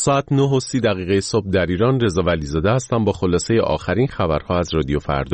ساعت 9:30 صبح در ایران. رضا ولیزاده هستم با خلاصه آخرین خبرها از رادیو فردا.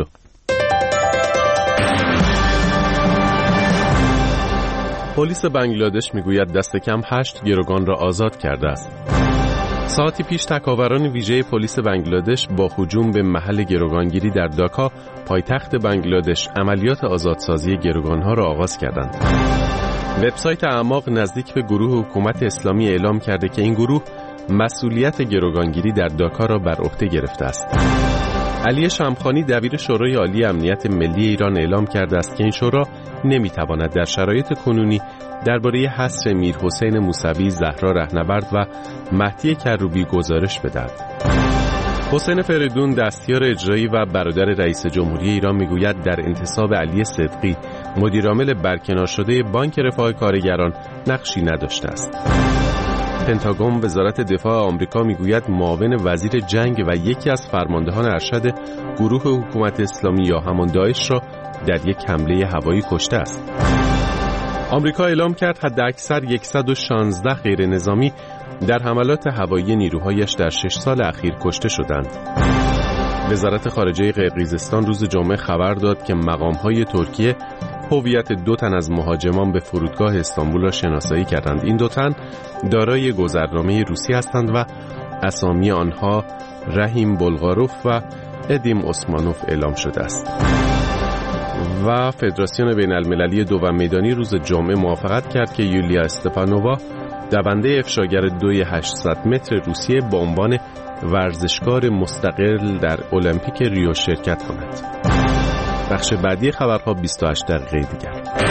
پلیس بنگلادش میگوید دست کم 8 گروگان را آزاد کرده است. ساعتی پیش تکاوران ویژه پلیس بنگلادش با هجوم به محل گروگانگیری در داکا، پایتخت بنگلادش، عملیات آزادسازی گروگانها را آغاز کردند. وبسایت اعماق نزدیک به گروه حکومت اسلامی اعلام کرده که این گروه مسئولیت گروگانگیری در داکا را بر عهده گرفته است. علی شمخانی دبیر شورای عالی امنیت ملی ایران اعلام کرده است که این شورا نمیتواند در شرایط کنونی درباره حصر میرحسین موسوی، زهرا رهنورد و مهدی کروبی گزارش بدهد. حسین فریدون دستیار اجرایی و برادر رئیس جمهوری ایران میگوید در انتصاب علی صدقی، مدیرعامل برکنار شده بانک رفاه کارگران، نقشی نداشته است. پنتاگون وزارت دفاع آمریکا میگوید معاون وزیر جنگ و یکی از فرماندهان ارشد گروه حکومت اسلامی یا همان داعش را در یک حمله هوایی کشته است. آمریکا اعلام کرد حداکثر 116 غیر نظامی در حملات هوایی نیروهایش در 6 سال اخیر کشته شدند. وزارت خارجه قرقیزستان روز جمعه خبر داد که مقام‌های ترکیه هویت 2 تن از مهاجمان به فرودگاه استانبول را شناسایی کردند. این 2 تن دارای گذرنامه روسی هستند و اسامی آنها رحیم بلغاروف و ادیم اسمانوف اعلام شده است. و فدراسیون بین المللی دوم میدانی روز جمعه موافقت کرد که یولیا استپانووا، دونده افشاگر 2800 متر روسیه، به عنوان ورزشکار مستقل در المپیک ریو شرکت کند. بخش بعدی خبرها 28 دقیقه دیگر.